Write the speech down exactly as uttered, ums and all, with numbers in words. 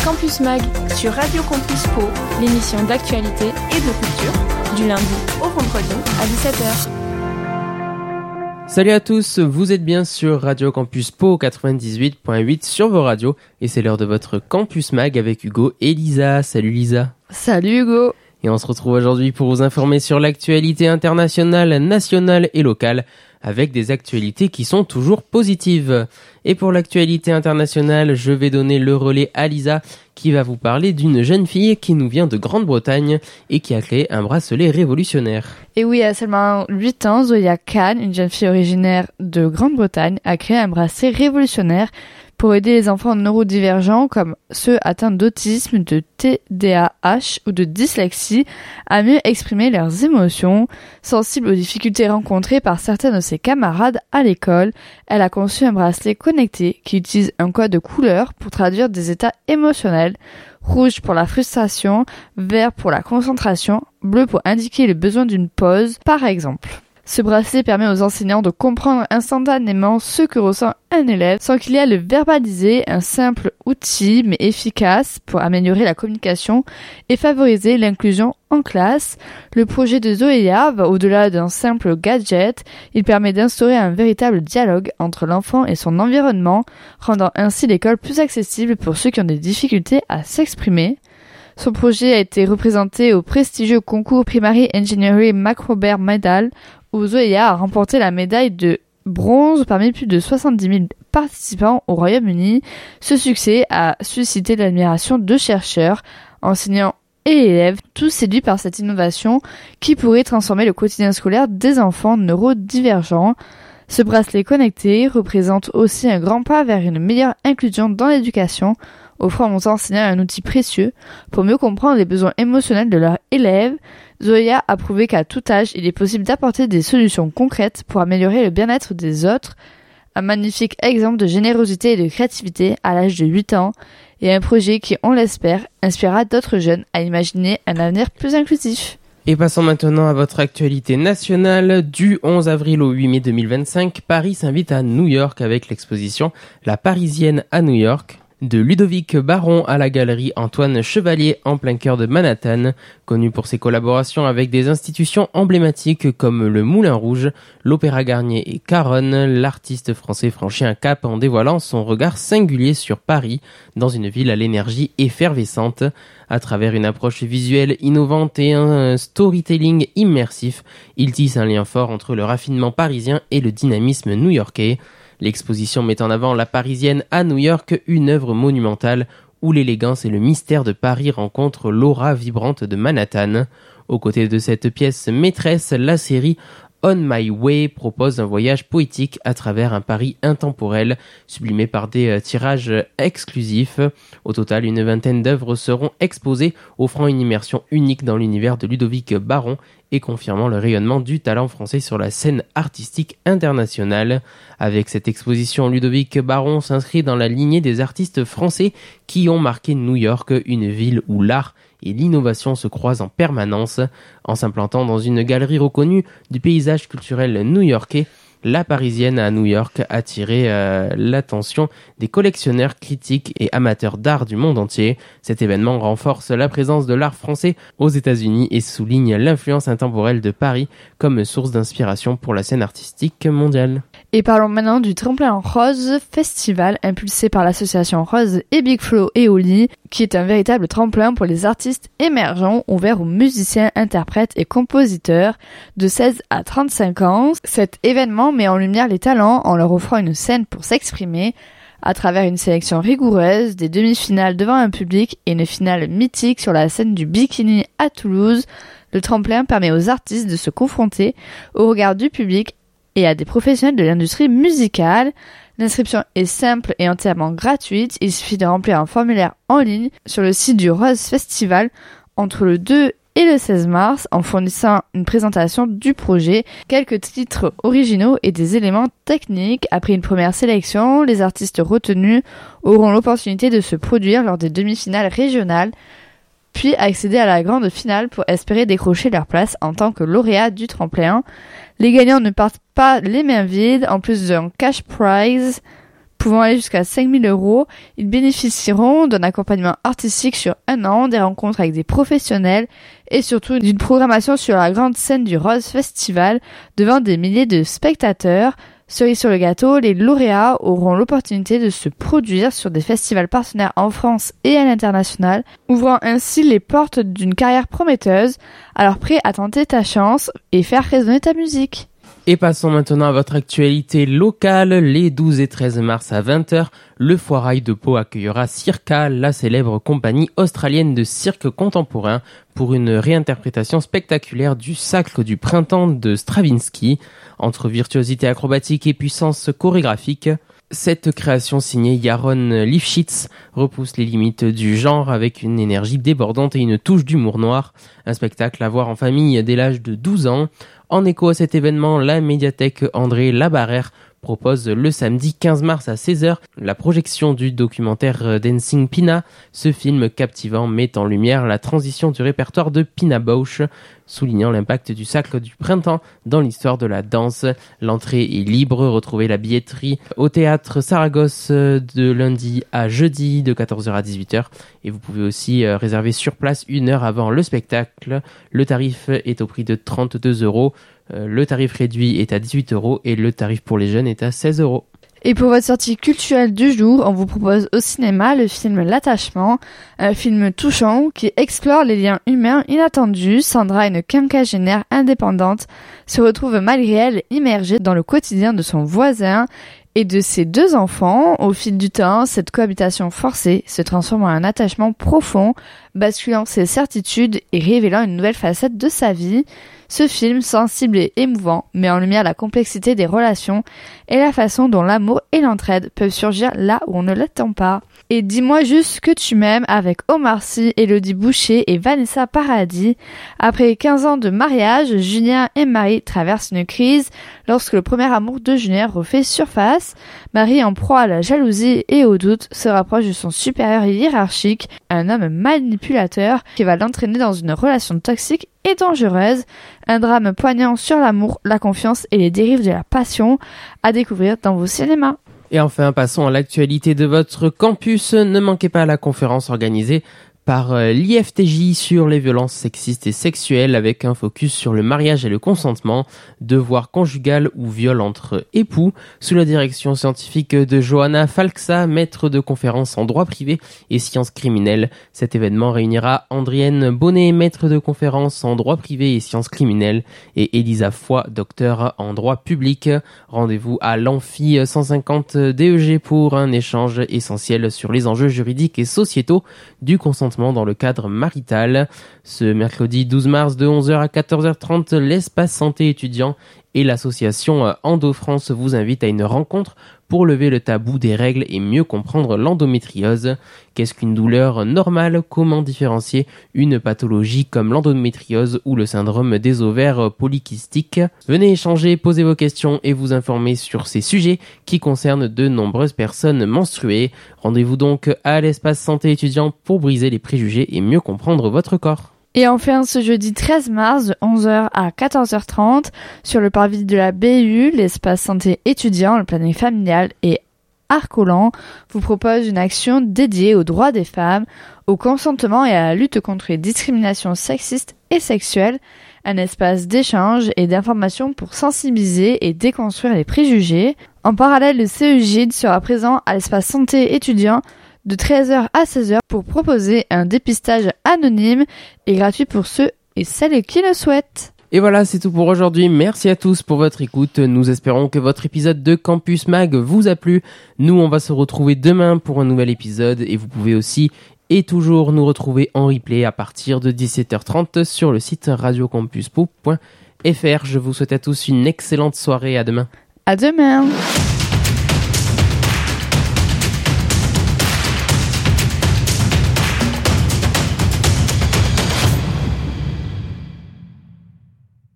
Campus Mag sur Radio Campus Pau, l'émission d'actualité et de culture, du lundi au vendredi à dix-sept heures. Salut à tous, vous êtes bien sur Radio Campus Pau quatre-vingt-dix-huit virgule huit sur vos radios et c'est l'heure de votre Campus Mag avec Hugo et Lisa. Salut Lisa. Salut Hugo. Et on se retrouve aujourd'hui pour vous informer sur l'actualité internationale, nationale et locale avec des actualités qui sont toujours positives. Et pour l'actualité internationale, je vais donner le relais à Lisa qui va vous parler d'une jeune fille qui nous vient de Grande-Bretagne et qui a créé un bracelet révolutionnaire. Et oui, à seulement huit ans, Zoya Khan, une jeune fille originaire de Grande-Bretagne, a créé un bracelet révolutionnaire pour aider les enfants neurodivergents comme ceux atteints d'autisme, de T D A H ou de dyslexie à mieux exprimer leurs émotions. Sensible aux difficultés rencontrées par certains de ses camarades à l'école, elle a conçu un bracelet connecté qui utilise un code de couleur pour traduire des états émotionnels. Rouge pour la frustration, vert pour la concentration, bleu pour indiquer le besoin d'une pause, par exemple. Ce bracelet permet aux enseignants de comprendre instantanément ce que ressent un élève sans qu'il ait à le verbaliser, un simple outil mais efficace pour améliorer la communication et favoriser l'inclusion en classe. Le projet de Zoya va au-delà d'un simple gadget, il permet d'instaurer un véritable dialogue entre l'enfant et son environnement, rendant ainsi l'école plus accessible pour ceux qui ont des difficultés à s'exprimer. Son projet a été représenté au prestigieux concours Primary Engineering Macrobert Medal où Zoya a remporté la médaille de bronze parmi plus de soixante-dix mille participants au Royaume-Uni. Ce succès a suscité l'admiration de chercheurs, enseignants et élèves, tous séduits par cette innovation qui pourrait transformer le quotidien scolaire des enfants neurodivergents. Ce bracelet connecté représente aussi un grand pas vers une meilleure inclusion dans l'éducation, offrant aux enseignants un outil précieux pour mieux comprendre les besoins émotionnels de leurs élèves. Zoya a prouvé qu'à tout âge, il est possible d'apporter des solutions concrètes pour améliorer le bien-être des autres. Un magnifique exemple de générosité et de créativité à l'âge de huit ans et un projet qui, on l'espère, inspirera d'autres jeunes à imaginer un avenir plus inclusif. Et passons maintenant à votre actualité nationale. Du onze avril au huit mai deux mille vingt-cinq, Paris s'invite à New York avec l'exposition La Parisienne à New York. De Ludovic Baron à la galerie Antoine Chevalier en plein cœur de Manhattan, connu pour ses collaborations avec des institutions emblématiques comme le Moulin Rouge, l'Opéra Garnier et Caronne, l'artiste français franchit un cap en dévoilant son regard singulier sur Paris, dans une ville à l'énergie effervescente. À travers une approche visuelle innovante et un storytelling immersif, il tisse un lien fort entre le raffinement parisien et le dynamisme new-yorkais. L'exposition met en avant La Parisienne à New York, une œuvre monumentale où l'élégance et le mystère de Paris rencontrent l'aura vibrante de Manhattan. Aux côtés de cette pièce maîtresse, la série On My Way propose un voyage poétique à travers un Paris intemporel, sublimé par des tirages exclusifs. Au total, une vingtaine d'œuvres seront exposées, offrant une immersion unique dans l'univers de Ludovic Baron et confirmant le rayonnement du talent français sur la scène artistique internationale. Avec cette exposition, Ludovic Baron s'inscrit dans la lignée des artistes français qui ont marqué New York, une ville où l'art et l'innovation se croisent en permanence. En s'implantant dans une galerie reconnue du paysage culturel new-yorkais, La Parisienne à New York a attiré euh, l'attention des collectionneurs, critiques et amateurs d'art du monde entier. Cet événement renforce la présence de l'art français aux États-Unis et souligne l'influence intemporelle de Paris comme source d'inspiration pour la scène artistique mondiale. Et parlons maintenant du Tremplin Rose Festival impulsé par l'association Rose et Big Flo et Oli, qui est un véritable tremplin pour les artistes émergents ouvert aux musiciens, interprètes et compositeurs de seize à trente-cinq ans. Cet événement met en lumière les talents en leur offrant une scène pour s'exprimer à travers une sélection rigoureuse, des demi-finales devant un public et une finale mythique sur la scène du Bikini à Toulouse. Le tremplin permet aux artistes de se confronter au regard du public et à des professionnels de l'industrie musicale. L'inscription est simple et entièrement gratuite. Il suffit de remplir un formulaire en ligne sur le site du Rose Festival entre le deux et le seize mars en fournissant une présentation du projet, quelques titres originaux et des éléments techniques. Après une première sélection, les artistes retenus auront l'opportunité de se produire lors des demi-finales régionales, puis accéder à la grande finale pour espérer décrocher leur place en tant que lauréat du tremplin. Les gagnants ne partent pas les mains vides, en plus d'un cash prize pouvant aller jusqu'à cinq mille euros. Ils bénéficieront d'un accompagnement artistique sur un an, des rencontres avec des professionnels et surtout d'une programmation sur la grande scène du Rose Festival devant des milliers de spectateurs. Cerise sur le gâteau, les lauréats auront l'opportunité de se produire sur des festivals partenaires en France et à l'international, ouvrant ainsi les portes d'une carrière prometteuse. Alors prêt à tenter ta chance et faire résonner ta musique. Et passons maintenant à votre actualité locale. Les douze et treize mars à vingt heures, le Foirail de Pau accueillera Circa, la célèbre compagnie australienne de cirque contemporain, pour une réinterprétation spectaculaire du Sacre du printemps de Stravinsky. Entre virtuosité acrobatique et puissance chorégraphique, cette création signée Yaron Lifshitz repousse les limites du genre avec une énergie débordante et une touche d'humour noir. Un spectacle à voir en famille dès l'âge de douze ans. En écho à cet événement, la médiathèque André Labarrère propose le samedi quinze mars à seize heures la projection du documentaire Dancing Pina. Ce film captivant met en lumière la transition du répertoire de Pina Bausch, soulignant l'impact du Sacre du printemps dans l'histoire de la danse. L'entrée est libre, retrouvez la billetterie au théâtre Saragosse de lundi à jeudi de quatorze heures à dix-huit heures et vous pouvez aussi réserver sur place une heure avant le spectacle. Le tarif est au prix de trente-deux euros. Le tarif réduit est à dix-huit euros et le tarif pour les jeunes est à seize euros. Et pour votre sortie culturelle du jour, on vous propose au cinéma le film L'attachement, un film touchant qui explore les liens humains inattendus. Sandra, une quinquagénaire indépendante, se retrouve malgré elle immergée dans le quotidien de son voisin et de ses deux enfants. Au fil du temps, cette cohabitation forcée se transforme en un attachement profond, basculant ses certitudes et révélant une nouvelle facette de sa vie. Ce film, sensible et émouvant, met en lumière la complexité des relations et la façon dont l'amour et l'entraide peuvent surgir là où on ne l'attend pas. Et Dis-moi juste que tu m'aimes avec Omar Sy, Élodie Boucher et Vanessa Paradis. Après quinze ans de mariage, Julien et Marie traversent une crise lorsque le premier amour de Julien refait surface. Marie, en proie à la jalousie et au doute, se rapproche de son supérieur hiérarchique, un homme manipulateur qui va l'entraîner dans une relation toxique et dangereuse. Un drame poignant sur l'amour, la confiance et les dérives de la passion à découvrir dans vos cinémas. Et enfin, passons à l'actualité de votre campus. Ne manquez pas la conférence organisée par l'I F T J sur les violences sexistes et sexuelles avec un focus sur le mariage et le consentement, devoir conjugal ou viol entre époux, sous la direction scientifique de Johanna Falksa, maître de conférence en droit privé et sciences criminelles. Cet événement réunira Andrienne Bonnet, maître de conférence en droit privé et sciences criminelles, et Elisa Foy, docteur en droit public. Rendez-vous à l'Amphi cent cinquante D E G pour un échange essentiel sur les enjeux juridiques et sociétaux du consentement dans le cadre marital. Ce mercredi douze mars de onze heures à quatorze heures trente, l'espace santé étudiant et l'association Endo-France vous invitent à une rencontre pour lever le tabou des règles et mieux comprendre l'endométriose. Qu'est-ce qu'une douleur normale? Comment différencier une pathologie comme l'endométriose ou le syndrome des ovaires polykystiques? Venez échanger, poser vos questions et vous informer sur ces sujets qui concernent de nombreuses personnes menstruées. Rendez-vous donc à l'espace santé étudiant pour briser les préjugés et mieux comprendre votre corps. Et enfin, ce jeudi treize mars, de onze heures à quatorze heures trente, sur le parvis de la B U, l'espace santé étudiant, le planning familial et Arcolan vous propose une action dédiée aux droits des femmes, au consentement et à la lutte contre les discriminations sexistes et sexuelles, un espace d'échange et d'information pour sensibiliser et déconstruire les préjugés. En parallèle, le C E G I D sera présent à l'espace santé étudiant de treize heures à seize heures pour proposer un dépistage anonyme et gratuit pour ceux et celles qui le souhaitent. Et voilà, c'est tout pour aujourd'hui. Merci à tous pour votre écoute. Nous espérons que votre épisode de Campus Mag vous a plu. Nous, on va se retrouver demain pour un nouvel épisode et vous pouvez aussi et toujours nous retrouver en replay à partir de dix-sept heures trente sur le site radio campus pau point f r. Je vous souhaite à tous une excellente soirée. À demain. À demain.